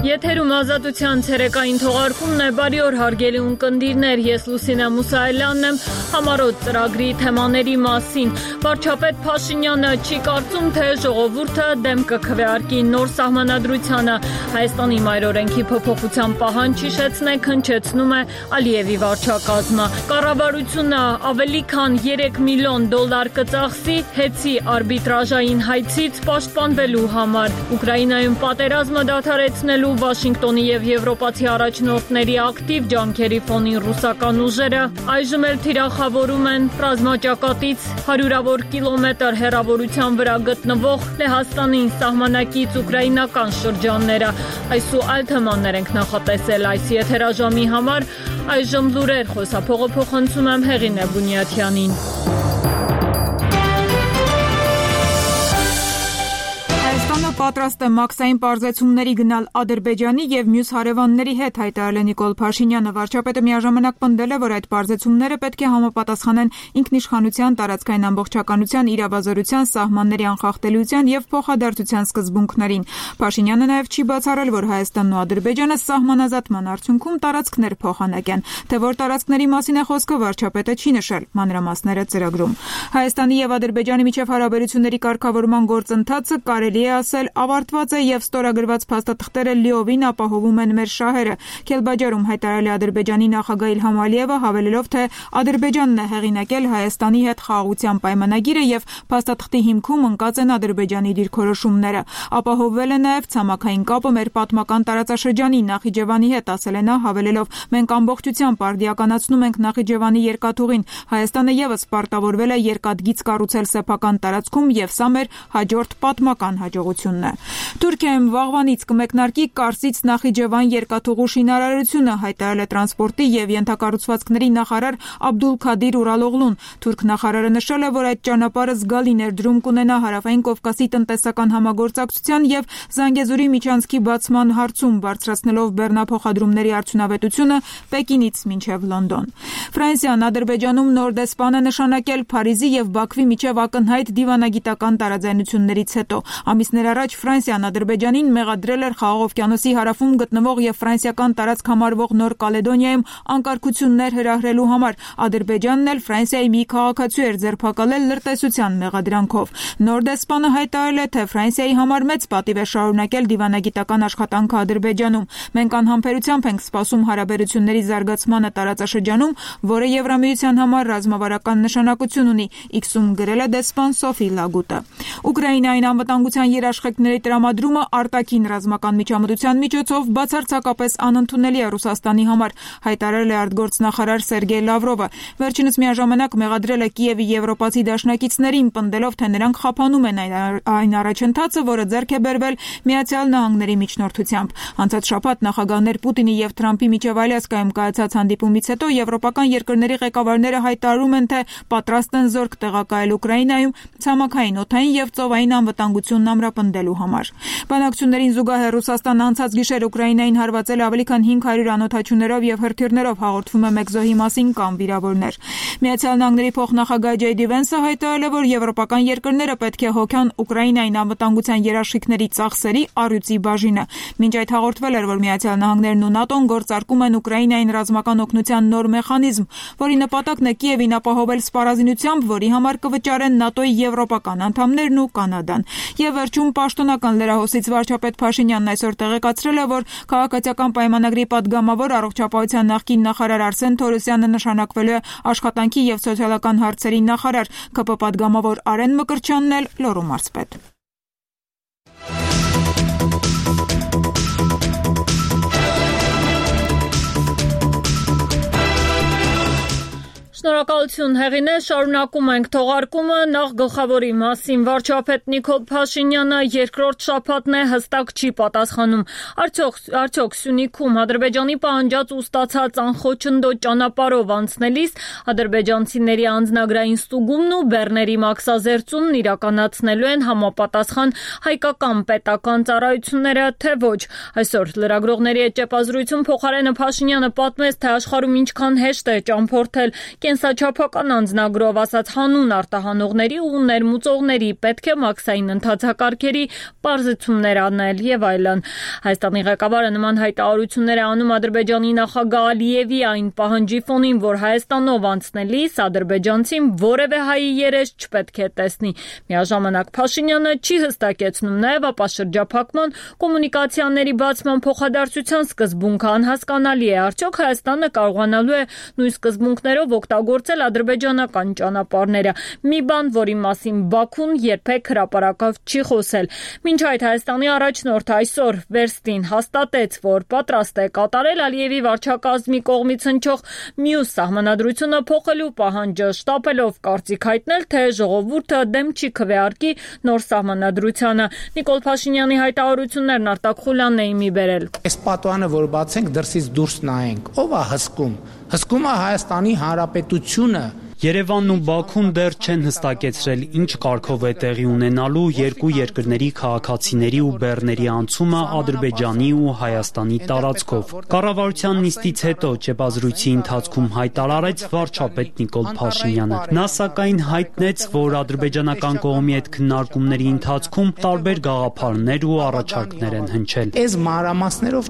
Եթերում ազատության ցերեկային թողարկումն է, բարի օր հարգելի ունկնդիրներ, ես Լուսինե Մուսայելյանն եմ, համառոտ ծրագրի թեմաների մասին։ Վարչապետ Փաշինյանը չի կարծում, թե ժողովուրդը դեմ կքվեարկի նոր սահմանադրությանը։ Հայաստանի մայրօրենքի փոփոխության պահանջ հիշեցնեք, հնչեցնում է Ալիևի վարչակազմը։ Կառավարությունը ավելի քան $3 միլիոն կծախսի հեծի արբիտրաժային հայցից պաշտպանվելու համար։ Ուկրաինայում պատերազմը դադարեցնելու Վաշինգտոնի և եվրոպացի առաջնորդների ակտիվ ջանքերի ֆոնին ռուսական ուժերը այժմ էլ թիրախավորում են ռազմաճակատից հարյուրավոր կիլոմետր հեռավորության վրա գտնվող Լեհաստանին սահմանակից ուկրաինական շրջանները։ Այս ու այլ թեմաներ ենք նախատեսել այս եթերաժամի համար։ Այժմ լուրեր, խոսափողը փոխանցում եմ Հեղինե Բունյաթյանին։ Պատրաստ է մաքսային պարզեցումների գնալ Ադրբեջանի և մյուս հարևանների հետ, հայտարարել է Նիկոլ Փաշինյանը։ Վարչապետը միաժամանակ պնդել է, որ այդ պարզեցումները պետք է համապատասխանեն ինքնիշխանության, տարածքային ամբողջականության, իրավազորության, սահմանների անխախտելիության և փոխադարձության սկզբունքներին։ Փաշինյանը նաև չի բացառել, որ Հայաստանն ու Ադրբեջանը սահմանազատման արդյունքում տարածքներ փոխանակեն, թե որ տարածքների մասին է խոսքը, վարչապետը չի նշել, մանրամասները ծրագրում։ Հայաստանի և Ադրբեջանի միջև հարաբերությունների կարգավորման գործընթացը կարելի է ասել ավարտված է և ստորագրված փաստաթղթերը լիովին ապահովում են մեր շահերը։ Քելբաջարում հայտարարել է Ադրբեջանի նախագահ Իլհամ Ալիևը, հավելելով, թե Ադրբեջանն է հեղինակել Հայաստանի հետ խաղաղության պայմանագիրը և փաստաթղթի հիմքում ընկած են Ադրբեջանի դիրքորոշումները։ Ապահովվել է նաև ցամաքային կապը մեր պատմական տարածաշրջանի Նախիջևանի հետ, ասել է նա, հավելելով, մենք ամբողջությամբ արդիականացնում ենք Նախիջևանի երկաթուղին։ Հայաստանը ևս պարտավորվել է երկաթգիծ կառուցել սեփական տարածքում և սա մեր հաջորդ պատմական հաջողությունն է։ Թուրքիայում վաղվանից կմեկնարկի Կարսից Նախիջևան երկաթուղու շինարարությունը, հայտարարել է տրանսպորտի և ենթակառուցվածքների նախարար Աբդուլքադիր Ուրալօղլուն։ Թուրք նախարարը նշել է, որ այդ ճանապարհը զգալի ներդրում կունենա Հարավային Կովկասի տնտեսական համագործակցության և Զանգեզուրի միջանցքի բացման հարցում, բարձրացնելով բեռնափոխադրումների արդյունավետությունը Պեկինից մինչև Լոնդոն։ Ֆրանսիան Ադրբեջանում նոր դեսպան է նշանակել Փարիզի և Բաքվի միջև ակնհայտ դիվանագիտական տարաձայնություններից հետո։ Ամիսներ առաջ Ֆրանսիան Ադրբեջանին մեղադրել էր Խաղաղ օվկիանոսի հարավում գտնվող և ֆրանսիական տարածք համարվող Նոր Կալեդոնիայում անկարգություններ հրահրելու համար։ Ադրբեջանն էլ Ֆրանսիայի մի քաղաքացու էր ձերբակալել լրտեսության մեղադրանքով։ Նոր դեսպանը հայտարարել է, թե Ֆրանսիայի համար մեծ պատիվ է շարունակել դիվանագիտական աշխատանքը Ադրբեջանում։ Մենք անհամբերությամբ ենք սպասում հարաբերությունների զարգացմանը տարածաշրջանում, որը Եվրամիության համար ռազմավարական նշանակություն ունի, X-ում գրել է դեսպան Սոֆի Լագուտը։ Ուկրաինային անվտանգության երաշխիքների տրամադրումը արտաքին ռազմական միջամտության միջոցով բացարձակապես անընդունելի է Ռուսաստանի համար, հայտարարել է արտգործնախարար Սերգեյ Լավրովը։ Վերջինս միաժամանակ մեղադրել է Կիևի եվրոպացի դաշնակիցներին, պնդելով, թե նրանք խափանում են այն առաջընթացը, որը ձեռք է բերվել Միացյալ Նահանգների միջնորդությամբ։ Անցած շաբաթ նախագահներ Պուտինի և Թրամփի միջև Ալյասկայում կայացած հանդիպումից հետո եվրոպական երկրների ղեկավարները հայտարարում են, թե պատրաստ են զորք տեղակայել Ուկրաինայում ցամաքային, օդային և ծովային անվտանգությունն ամրապնդելու համար։ Բանակցություններին զուգահեռ Ռուսաստանը անցած գիշեր Ուկրաինային հարվածել ավելի քան 500 անօդաչուներով և հրթիռներով, հաղորդվում է մեկ զոհի մասին կամ վիրավորներ։ Միացյալ Նահանգների փոխնախագահ Ջեյ Դի Վենսը հայտարարել է, որ եվրոպական երկրները պետք է հոգան Ուկրաինային անվտանգության երաշխիքների ծախսերի առյուծի բաժինը։ Մինչ այդ հաղորդվել էր, որ Միացյալ Նահանգներն ու ՆԱՏՕ-ն գործարկում են Ուկրաինային ռազմական օգնության նոր մեխանիզմ, որի նպատակն է Կիևին ապահովել սպառազինությամբ, որի համար կվճարեն ՆԱՏՕ-ի եվրոպական անդամներն ու Կանադան։ Եվ վերջում պաշտոնական լրահոսից վարչապետ Փաշինյանն այսօր տեղեկացրել է, որ քաղաքացիական պայմանագրի պատգամավոր առողջապահության նախկին նախարար Արսեն Թորոսյանը նշանակվելու է աշխատանքի և սոցիալական հարցերի նախարար, ԿՊ պատգամավոր Արեն Մկրտչյանն էլ լոռու մարզպետ։ Շնորհակալություն Հեղինե, շարունակում ենք թողարկումը, նախ գլխավորի մասին։ Վարչապետ Նիկոլ Փաշինյանը երկրորդ շաբաթն է հստակ չի պատասխանում։ Արդյոք Սյունիքում Ադրբեջանի պահանջած ու ստացած անխոչնդոտ ճանապարհով անցնելիս ադրբեջանցիների անձնագրային ստուգումն ու բեռների մաքսազերծումն իրականացնելու են համապատասխան հայկական պետական ծառայությունները, թե ոչ։ Այսօր լրագրողների հետ ճեպազրույցում փոխարենը Փաշինյանը պատմեց, թե աշխարհում ինչքան հեշտ է ճամփորդել կենսաչափական անձնագրով ասած հանուն արտահանողների ու ներմուծողների պետք է մաքսային ընթացակարգերի պարզեցումներ անել եւ այլն։ Հայաստանի ղեկավարը նման հայտարարություններ է անում Ադրբեջանի նախագահ Ալիևի այն պահանջի ֆոնին, որ Հայաստանով անցնելիս ադրբեջանցին որևէ հայի երես չպետք է տեսնի։ Միաժամանակ Փաշինյանը չի հստակեցնում նաեւ ապաշրջափակման կոմունիկացիաների բացման փոխադարձության սկզբունքը անհասկանալի է, արդյոք Հայաստանը կարողանալու է նույն սկզբունքներով օգտագործել ադրբեջանական ճանապարհները, մի բան, որի մասին Բաքուն երբեք հրապարակավ չի խոսել։ Մինչ այդ Հայաստանի առաջնորդը այսօր վերստին հաստատեց, որ պատրաստ է կատարել Ալիևի վարչակազմի կողմից հնչող մյուս սահմանադրությունը փոխելու պահանջը, շտապելով կարծիք հայտնել, թե ժողովուրդը դեմ չի քվեարկի նոր սահմանադրությանը։ Նիկոլ Փաշինյանի հայտարարություններն Արտակ Խուլյանն էին մի բերել։ Այս պատուանը, որ բացենք, դրսից դուրս նայենք, ով է հսկում։ Հսկում է Հայաստանի Հանրապետությունը։ Երևանն ու Բաքուն դեռ չեն հստակեցրել ինչ կարգով է տեղի ունենալու երկու երկրների քաղաքացիների ու բեռների անցումը Ադրբեջանի ու Հայաստանի տարածքով։ Կառավարության նիստից հետո ճեպազրույցի ընթացքում հայտարարեց վարչապետ Նիկոլ Փաշինյանը։ Նա սակայն հայտնեց, որ ադրբեջանական կողմի հետ քննարկումների ընթացքում տարբեր գաղափարներ ու առաջարկներ են հնչել։ Այս մանրամասներով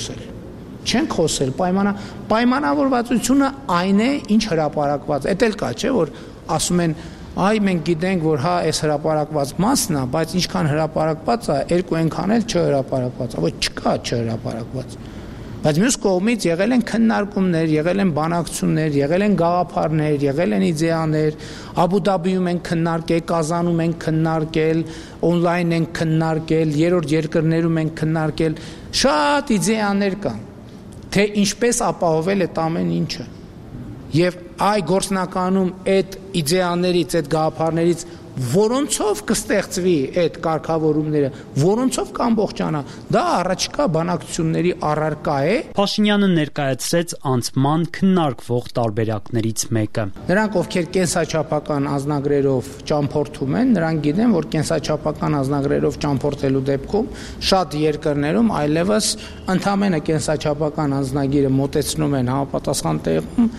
չենք խոսել, պայմանավորվածությունը այն է, ինչ հրապարակված։ Էդ էլ կա, չէ, որ ասում են, այ մենք գիտենք, որ հա այս հրապարակված մասն է, բայց ինչքան հրապարակված է, երկու այնքան էլ չհրապարակված է, ոչ չկա չհրապարակված։ Բայց մյուս կողմից եղել են քննարկումներ, եղել են բանակցություններ, եղել են գաղափարներ, եղել են իդեաներ, Աբու Դաբիում են քննարկել, Կազանում են քննարկել, օնլայն են քննարկել, երրորդ երկրներում են քննարկել, շատ իդեաներ կան, թե ինչպես ապահովել այդ ամեն ինչը։ Եվ այ գործնականում այդ իդեաներից, այդ գաղափարներից որոնցով կստեղծվի այդ կարգավորումները, որոնցով կամբողջանա, դա առաջիկա բանակցությունների առարկա է։ Փաշինյանը ներկայացրեց անցման քննարկվող տարբերակներից մեկը։ Նրանք, ովքեր կենսաչափական անձնագրերով ճամփորդում են, նրանք գիտեն, որ կենսաչափական անձնագրերով ճամփորդելու դեպքում շատ երկրներում այլևս ընդամենը կենսաչափական անձնագիրը մոտեցնում են համապատասխան տեղում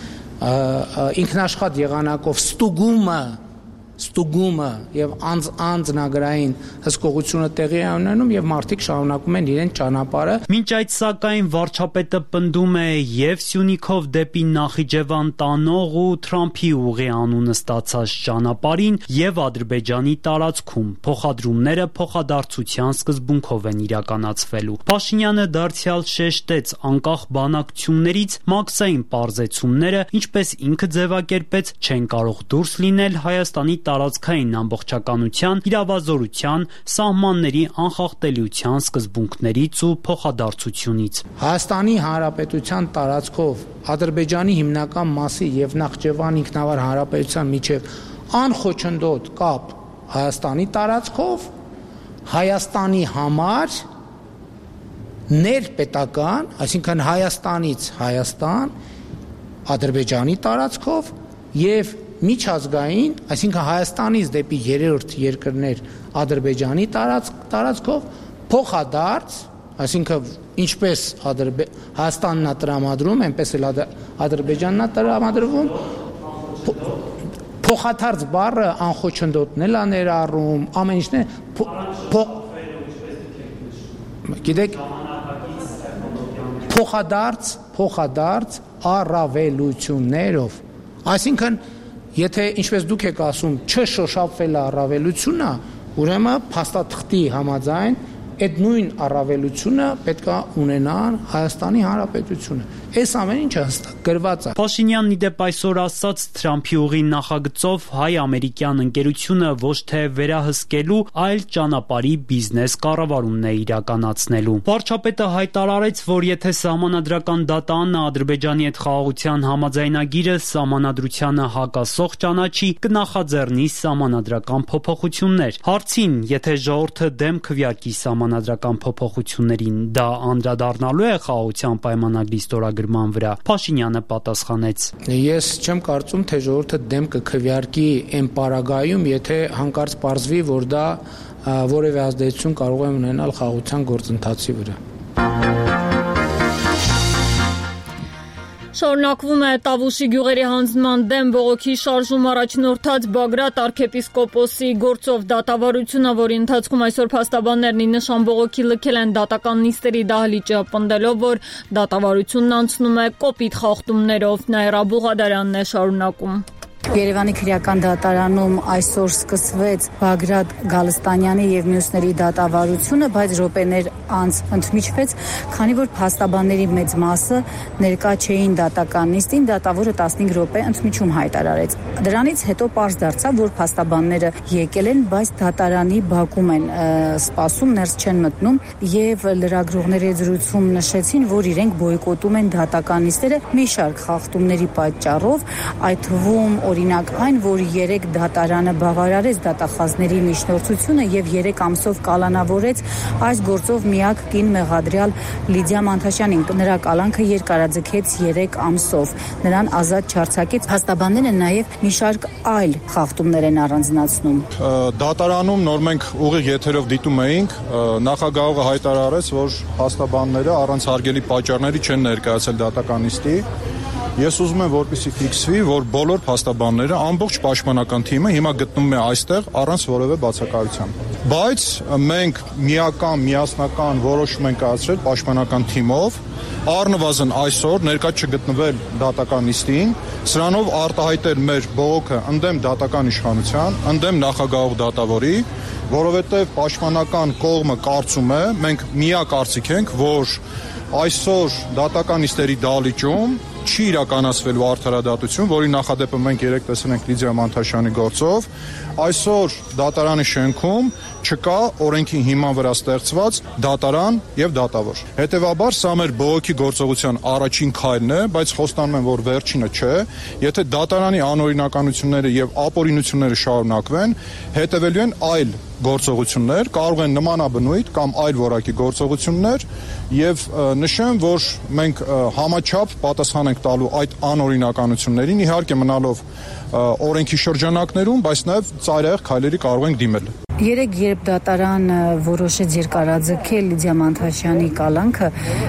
ինքնաշխատ եղանակով ստուգումը եւ անձնագրային հսկողությունը տեղի է ունենում եւ մարդիկ շարունակում են իրենց ճանապարհը։ Մինչ այդ սակայն վարչապետը պնդում է եւ Սյունիքով դեպի Նախիջևան տանող ու Թրամփի ուղի անունը ստացած ճանապարհին եւ Ադրբեջանի տարածքում փոխադրումները փոխադարձության սկզբունքով են իրականացվելու։ Փաշինյանը դարձյալ շեշտեց անկախ բանակցություններից մաքսային պարզեցումները, ինչպես ինքը ձևակերպեց, չեն կարող դուրս լինել Հայաստանի տարածքային ամբողջականության, իրավազորության, սահմանների անխախտելիության սկզբունքներից ու փոխադարձությունից։ Հայաստանի Հանրապետության տարածքով Ադրբեջանի հիմնական մասի եւ Նախճեվան ինքնավար հանրապետության միջև անխոչնդոտ կապ Հայաստանի տարածքով Հայաստանի համար ներպետական, այսինքն Հայաստանից Հայաստան, Ադրբեջանի տարածքով եւ միջազգային, այսինքն Հայաստանից դեպի երրորդ երկրներ Ադրբեջանի տարածքով փոխադարձ, այսինքն ինչպես Հայաստանն է տրամադրում, այնպես էլ Ադրբեջանն է տրամադրվում, փոխադարձ բառը անխոչնդոտն էլ է ներառում, ամեն ինչն է գիտեք փոխադարձ առավելություններով, այսինքն եթե ինչպես դուք եք ասում, չշոշափվել է առավելությունը, ուրեմն փաստաթղթի համաձայն այդ նույն առավելությունը պետք է ունենա Հայաստանի Հանրապետությունը։ Այս ամեն ինչը հստակ գրված է։ Փաշինյանն իդեպ այսօր ասաց Թրամփի ուղի նախագծով հայ-ամերիկյան ընկերությունը ոչ թե վերահսկելու, այլ ճանապարհի բիզնես կառավարումն է իրականացնելու։ Վարչապետը հայտարարեց, որ եթե սահմանադրական դատանը Ադրբեջանի հետ խաղաղության համաձայնագիրը սահմանադրությանը հակասող ճանաչի, կնախաձեռնի սահմանադրական փոփոխություններ։ Հարցին, եթե ժողովուրդը դեմ քվեարկի սահմանադրական փոփոխություններին, դա անդրադառնալու է խաղաղության պայմանագրի ստորագրման վրա, Փաշինյանը պատասխանեց. Ես չեմ կարծում, թե ժողովուրդը դեմ կքվեարկի այն պարագայում, եթե հանկարծ պարզվի, որ դա որևէ ազդեցություն կարող է ունենալ խաղաղության գործընթացի վրա։ Շարունակվում է Տավուշի գյուղերի հանձնման դեմ բողոքի շարժում առաջնորդած Բագրատ arczepiskopos-ի գործով դատավարությունը, որի ընթացքում այսօր փաստաբաններն 9 նշան բողոքի լքել են դատական նիստերի դահլիճը, պնդելով, որ դատավարությունն անցնում է կոպիտ խախտումներով։ Նաիրա Բուղադարյանն է շարունակում։ Երևանի քրեական դատարանում այսօր սկսվեց Բագրատ Գալստանյանի եւ մյուսների դատավարությունը, բայց րոպեներ անց ընդմիջվեց, քանի որ փաստաբանների մեծ մասը ներկա չէին դատական նիստին, դատավորը 15 րոպե ընդմիջում հայտարարեց։ Դրանից հետո պարզ դարձավ, որ փաստաբանները եկել են, բայց դատարանի բակում են սպասում, ներս չեն մտնում եւ լրագրողների զրույցում նշեցին, որ իրենք բոյկոտում են դատական նիստերը մի շարք խախտումների պատճառով, այդ թվում օրինակ այն, որ 3 դատարանը բավարարեց դատախազների միջնորդությունը եւ 3 ամսով կալանավորեց այս գործով միակ կին մեղադրյալ Լիդիա Մանթաշյանին։ Նրա կալանքը երկարաձգեց 3 ամսով։ Նրան ազատ չարձակեց։ Փաստաբանները նաեւ մի շարք այլ խախտումներ են առանձնացնում։ Դատարանում նոր մենք ուղիղ եթերով դիտում էինք, նախագահողը հայտարարեց, որ փաստաբանները առանց հարգելի պատճառների չեն ներկայացել դատական նիստի։ Ես ուզում եմ, որպեսզի ֆիքսվի, որ բոլոր փաստաբանները, ամբողջ պաշտպանական թիմը հիմա գտնվում է այստեղ առանց որևէ բացակայության։ Բայց մենք միասնական որոշում ենք կայացրել պաշտպանական թիմով, առնվազն այսօր ներկա չգտնվել դատական նիստին, սրանով արտահայտել մեր բողոքը ընդդեմ դատական իշխանության, ընդդեմ նախագահող դատավորի, որովհետև պաշտպանական կողմը կարծում է, մենք միակարծիք ենք, որ այսօր դատական նիստերի դահլիճում չի իրականացվելու արդարադատություն, որի նախադեպը մենք երեք տեսել ենք Լիդիա Մանթաշյանի գործով, այսօր դատարանի շենքում չկա օրենքի հիման վրա ստեղծված դատարան եւ դատավոր։ Հետևաբար սա մեր բողոքի գործողության առաջին քայլն է, բայց խոստանում եմ, որ վերջինը չէ։ Եթե դատարանի անօրինականությունները եւ ապօրինությունները շարունակվեն, հետևելու են այլ գործողություններ, կարող են նմանաբնույթ կամ այլ որակի գործողություններ եւ նշեմ, որ մենք համաչափ պատասխան ենք տալու այդ անօրինականություններին, իհարկե մնալով օրենքի շրջանակներում, բայց նաեւ ծայրահեղ քայլերի կարող ենք դիմել։ Երեք երբ դատարանը որոշեց երկարաձգել Լիդիա Մանթաշյանի կալանքը,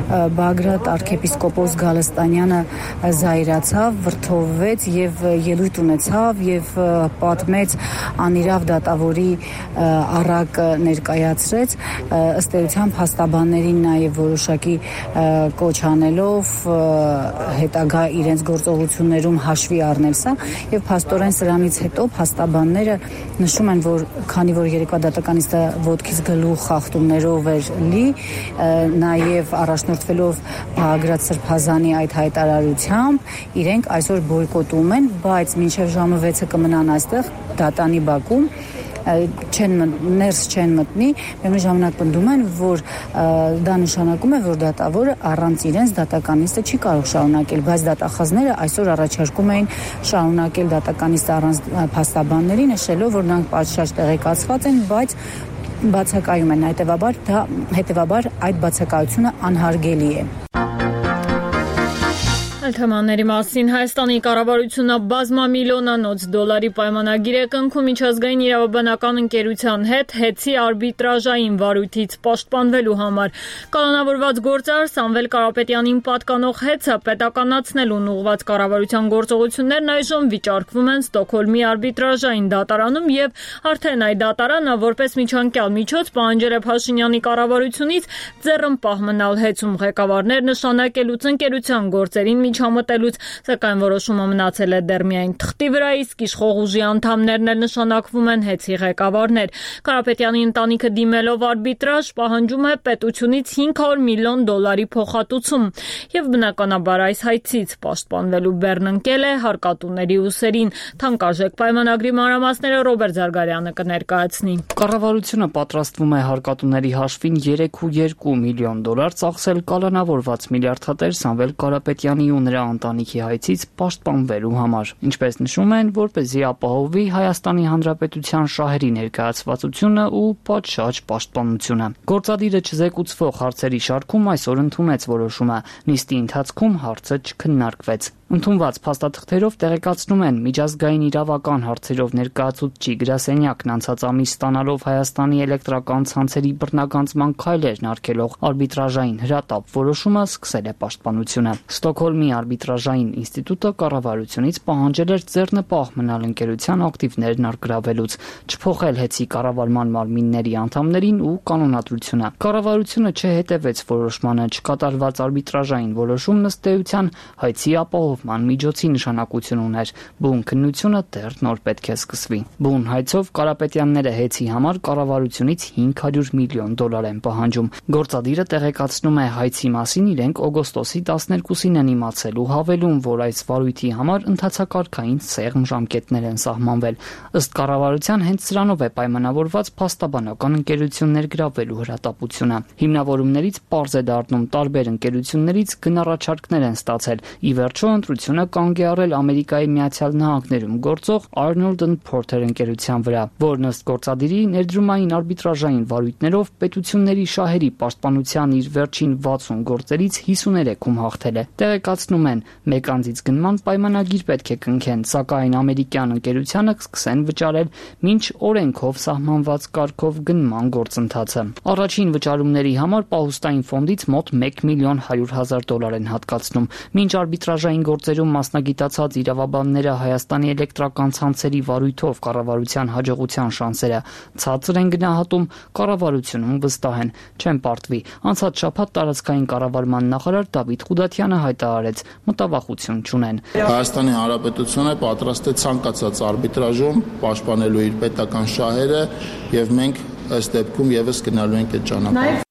Բագրատ arczepiskopos Գալստանյանը զայրացավ, վրդովվեց եւ ելույթ ունեցավ եւ պատմեց անիրավ դատավորի առակ ներկայացրեց, ըստ էության փաստաբաններին նաեւ որոշակի կոչ անելով հետագա իրենց գործողություններում հաշվի առնել սա եւ փաստորեն սրանից հետո փաստաբանները նշում են, որ քանի որ երեկվա դատական նիստը ոտքից գլուխ խախտումներով էր լի, նաև առաջնորդվելով Բագրատ Սրբազանի այդ հայտարարությամբ, իրենք այսօր բոյկոտում են, բայց մինչև ժամը 6-ը կմնան այստեղ դատանի բակում, ներս չեն մտնի, միևնույն ժամանակ պնդում են, որ դա նշանակում է, որ դատավորը առանց իրենց դատական նիստը չի կարող շարունակել, բայց դատախազները այսօր առաջարկում էին շարունակել դատական նիստը առանց փաստաբանների, նշելով, որ նրանք պատշաճ տեղեկացված են, բայց բացակայում են, հետևաբար այդ բացակայությունը անհարգելի է։ Այլ թեմաների մասին Հայաստանի կառավարությունը բազմամիլիոնանոց դոլարի պայմանագիր է կնքում միջազգային իրավաբանական ընկերության հետ հեծի արբիտրաժային վարույթից պաշտպանվելու համար։ Կալանավորված գործարար Սամվել Կարապետյանին պատկանող հեծը պետականացնելուն ուղղված կառավարության գործողություններն այժմ վիճարկվում են Ստոկհոլմի արբիտրաժային դատարանում եւ արդեն այդ դատարանը որպես միջանկյալ միջոց պահանջել է Փաշինյանի կառավարությունից ձեռնպահ մնալ հեծում ղեկավարներ նշանակելուց ընկերության գործերին չամտելուց, սակայն որոշումը մնացել է դեռ միայն թղթի վրա, իսկ իշխող ուժի անդամներն էլ նշանակվում են հեծի ղեկավարներ։ Կարապետյանի ընտանիքը դիմելով արբիտրաժ պահանջում է պետությունից $500 միլիոն փոխհատուցում եւ բնականաբար այս հայցից պաշտպանվելու բեռն ընկել է հարկատուների ուսերին։ Թանկարժեք պայմանագրի մանրամասները Ռոբերտ Զարգարյանը կներկայացնի։ Կառավարությունը պատրաստվում է հարկատուների հաշվին $3.2 միլիոն ծախսել կալանավորված միլիարդատեր Սամվել Կարապետյանի ու նրա ընտանիքի հայցից պաշտպանվելու համար, ինչպես նշում են, որպեսզի ապահովվի Հայաստանի Հանրապետության շահերի ներկայացվածությունը ու պատշաճ պաշտպանությունը։ Գործադիրը չզեկուցվող հարցերի շարքում այսօր ընդունեց որոշումը, նիստի ընթացքում հարցը չքննարկվեց։ Ընդունված փաստաթղթերով տեղեկացնում են միջազգային իրավական հարցերով ներկայացուցիչ գրասենյակն անցած ամիս ստանալով Հայաստանի էլեկտրական ցանցերի բռնագանձման քայլերն արգելող արբիտրաժային հրատապ որոշումը սկսել է պաշտպանությունը։ Ստոկհոլմի արբիտրաժային ինստիտուտը կառավարությունից պահանջել էր ձեռնպահ մնալ ընկերության ակտիվներն առգրավելուց, չփոխել ՀԵՑ-ի կառավարման մարմինների անդամներին ու կանոնադրությունը։ Կառավարությունը չհետևեց որոշմանը, չկատարված արբիտրաժային որոշումն ըստ էության հայցի ապահովման միջոցի նշանակություն ուներ։ Բուն քննությունը դեռ նոր պետք է սկսվի։ Բուն հայցով Կարապետյանները ՀԵՑ-ի համար կառավարությունից $500 միլիոն են պահանջում։ Գործադիրը տեղեկացնում է հայցի մասին իրենք օգոստոսի 12-ին են իմացել ու հավելում, որ այս վարույթի համար ընթացակարգային սեղմ ժամկետներ են սահմանվել։ Ըստ կառավարության հենց սրանով է պայմանավորված փաստաբանական ընկերություններ գրավելու հրատապությունը։ Հիմնավորումներից պարզ է դառնում տարբեր ընկերություններից գնառաչարկներ են ստացել։ Ի վերջո ընտրությունը կանգ է առել Ամերիկայի Միացյալ Նահանգներում գործող Arnold & Porter ընկերության վրա, որն ըստ գործադիրի ներդրումային արբիտրաժային վարույթներով պետությունների շահերի պաշտպանության իր վերջին 60 գործերից 53-ում հաղթել է։ Տեղեկացնում են, մեկ անձից գնման պայմանագիր պետք է կնքեն, սակայն ամերիկյան ընկերությանը կսկսեն վճարել մինչ օրենքով սահմանված կարգով գնման գործընթացը։ Առաջին վճարումների համար պահուստային ֆոնդից մոտ $1,100,000 են հատկացնում։ Մինչ արբիտրաժային գործերում մասնագիտացած իրավաբանները Հայաստանի էլեկտրական ցանցերի վարույթով կառավարության հաջողության շանսերը ցածր են գնահատում, կառավարությունում վստահ են, չեն պարտվի։ Անցած շաբաթ տարածքային կառավարման նախարար Դավիթ Ղուդաթյանը հայտարարեց, մտավախություն չունեն։ Հայաստանի Հանրապետությունը պատրաստ է ցանկացած արբիտրաժում պաշտպանելու իր պետական շահերը եւ մենք ըստ դեպքում եւս գնալու ենք այդ ճանապարհով։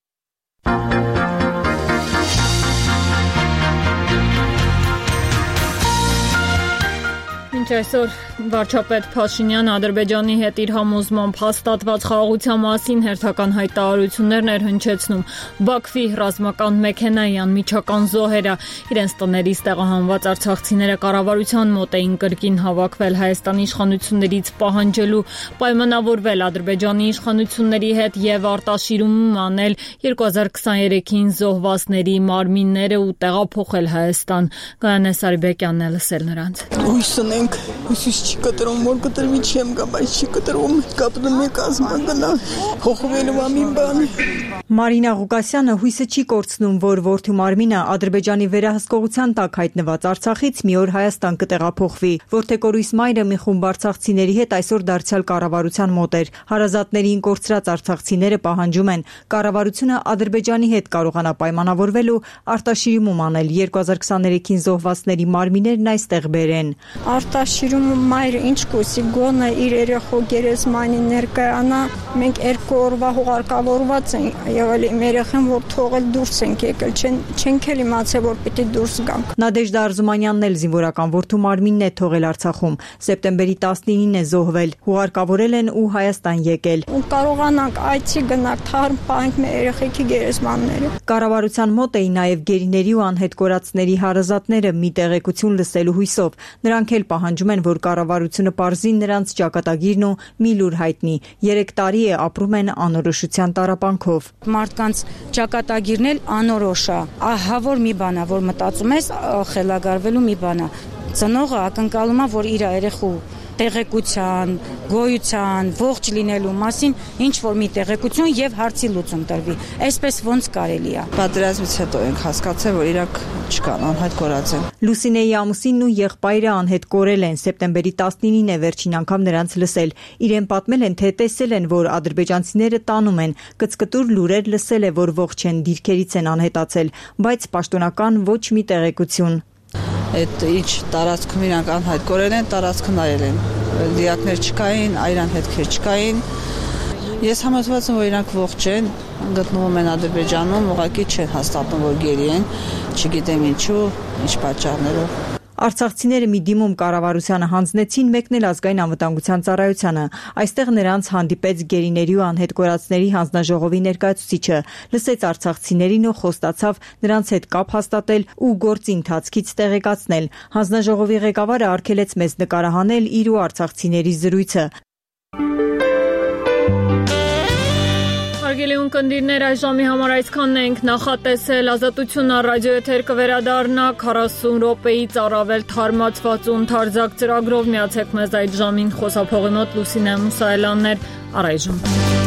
Այսօր վարչապետ Փաշինյանը Ադրբեջանի հետ իր համոզմամբ հաստատված խաղաղության մասին հերթական հայտարարություններ էր հնչեցնում։ Բաքվի ռազմական մեքենայի անմիջական զոհերը իրենց տներից տեղահանված արցախցիները կառավարության մոտ էին կրկին հավաքվել Հայաստանի իշխանություններից պահանջելու պայմանավորվել Ադրբեջանի իշխանությունների հետ եւ արտաշիրում անել 2023-ին զոհվածների մարմինները ու տեղափոխել Հայաստան։ Գայանե Սարիբեկյանն է լսել նրանց։ Հույսնենք հույսից չի կտրում, որ կտրվի չեմ գա, բայց չի կտրում, կապնում է կազման գնա, փոխվելու ամին բան։ Մարինա Ղուկասյանը հույսը չի կորցնում, որ որդու մարմինը Ադրբեջանի վերահսկողության տակ հայտնված Արցախից մի օր Հայաստան կտեղափոխվի։ Որդեկորույս մայրը մի խումբ արցախցիների հետ այսօր դարձյալ կառավարության մոտ էր։ Հարազատներին կորցրած արցախցիները պահանջում են կառավարությունը Ադրբեջանի հետ կարողանա պայմանավորվել ու արտաշիրում անել 2023-ին զոհվածների մարմիններն այստեղ բերեն։ Արտաշիրում մայրը ինչ կոսի գոնը իր երեխու գերեզմանին ներկայանա, մենք 2 օրվա հուղարկավորված ենք եղել իմ երեխան, որ թողել դուրս ենք եկել, չենք էլ իմացել, որ պիտի դուրս գանք։ Նադեժդա Արզումանյանն էլ զինվորական որդու մարմինն է թողել Արցախում։ Սեպտեմբերի 19-ին է զոհվել, հուղարկավորել են ու Հայաստան եկել։ Ու կարողանանք այցի գնանք, թարմ պահենք մեր երեխեքի գերեզմանները։ Կառավարության մոտ էին նաև գերիների ու անհետ կորածների հարազատները մի տեղեկություն լսելու հույսով։ Նրանք էլ պահանջում են, որ կառավարությունը պարզի նրանց ճակատագիրն ու մի լուր հայտնի։ 3 տարի է ապրում են անորոշության տառապանքով։ Մարդկանց ճակատագիրն էլ անորոշ է։ Ահա որ մի բան է, որ մտածում ես խելագարվելու մի բան է։ Ծնողը ակնկալում է, որ իր երեխու տեղեկության, գոյության, ողջ լինելու մասին ինչ որ մի տեղեկություն եւ հարցի լուծում տրվի։ Այսպես ոնց կարելի է։ Պատերազմից հետո ենք հասկացել, որ իրանք չկան, անհետ կորած են։ Լուսինեի ամուսինն ու եղբայրը անհետ կորել են։ Սեպտեմբերի 19-ին է վերջին անգամ նրանց լսել։ Իրեն պատմել են, թե տեսել են, որ ադրբեջանցիները տանում են։ Կծկտուր լուրեր լսել է, որ ողջ են, դիրքերից են անհետացել, բայց պաշտոնական ոչ մի տեղեկություն։ Այդ ինչ տարածքում իրանք անհայտ կորել են, տարածքը նայել են։ Դիակներ չկային, այրան հետքեր չկային։ Ես համոզված եմ, որ իրանք ողջ են, գտնվում են Ադրբեջանում, ուղղակի չեն հաստատում, որ գերի են, չգիտեմ ինչու, ինչ պատճառներով։ Արցախցիները մի դիմում կառավարությանը հանձնեցին, մեկն էլ ազգային անվտանգության ծառայությանը։ Այստեղ նրանց հանդիպեց գերիների ու անհետ կորածների հանձնաժողովի ներկայացուցիչը, լսեց արցախցիներին ու խոստացավ նրանց հետ կապ հաստատել ու գործի ընթացքից տեղեկացնել։ Հանձնաժողովի ղեկավարը արգելեց մեզ նկարահանել իր ու արցախցիների զրույցը։ Հարգելի ունկնդիրներ, այս ժամի համար այսքանն ենք նախատեսել։ Ազատություն ռադիո եթեր կվերադառնա 40 րոպեից առավել թարմացված ու ընդարձակ ծրագրով։ Միացեք մեզ այդ ժամին, խոսափողի մոտ Լուսինե Մուսայելյանն էր, առայժմ։